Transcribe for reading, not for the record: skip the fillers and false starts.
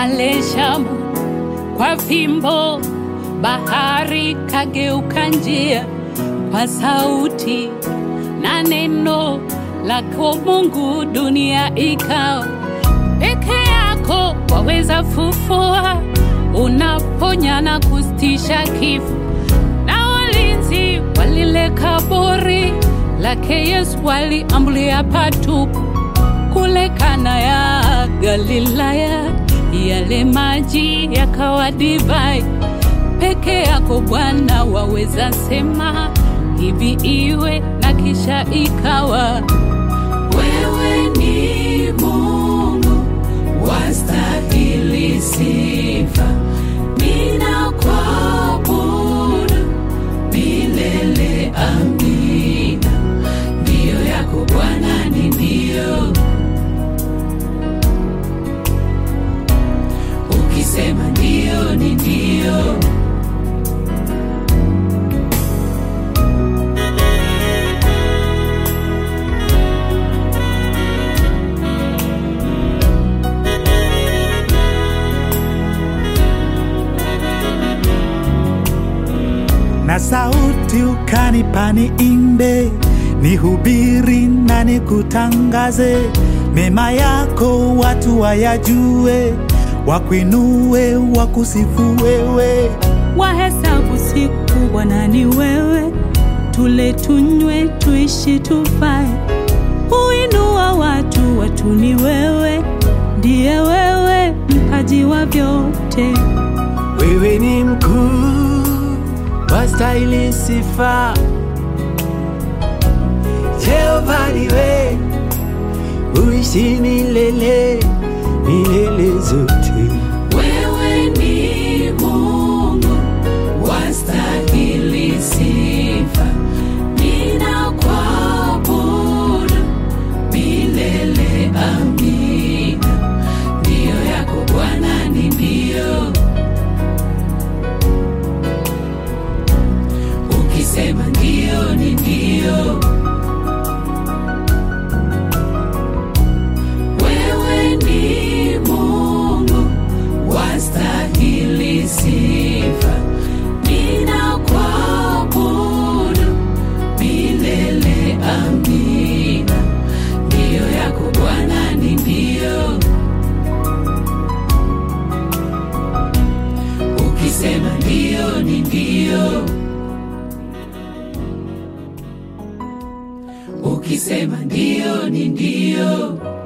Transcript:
pale Shamu, kwa fimbo bahari kageuka njia, kwa sauti na neno lako Mungu dunia ikawa. Peke yako waweza fufua, unaponya na kustisha kifo. Na walinzi walile kaburi lake Yesu waliambulia patupu. Kule Kana ya Galilaya, yale maji yakawa divai. Peke yako Bwana waweza sema hivi iwe, na kisha ikawa. Wewe ni Mungu wastahili sifa, ninakuabudu milele, amina. Ndio yako Bwana ni ndio, ukisema ndio ni ndio. Na sauti ukanipa niimbe, nihubiri na nikutangaze. Mema yako watu wayajue, wakuinue wakusifu wewe. Wahesabu siku Bwana ni wewe, tule tunywe tuishi tufae. Uinua watu, watu ni wewe, ndiye wewe mpaji wa vyote. Wewe ni mkuu wastahili sifa, Jehova niwe uishi milele, milele zote. Wewe ni Mungu wastahili sifa, ninakuabudu milele, amina. Ndio yako Bwana ni ndio, ukisema ndio ni ndio. Wewe ni Mungu wastahili sifa, ninakuabudu milele, amina. Ndio yako Bwana ni ndio, ukisema ndio ni ndio, ukisema ndio ni ndio.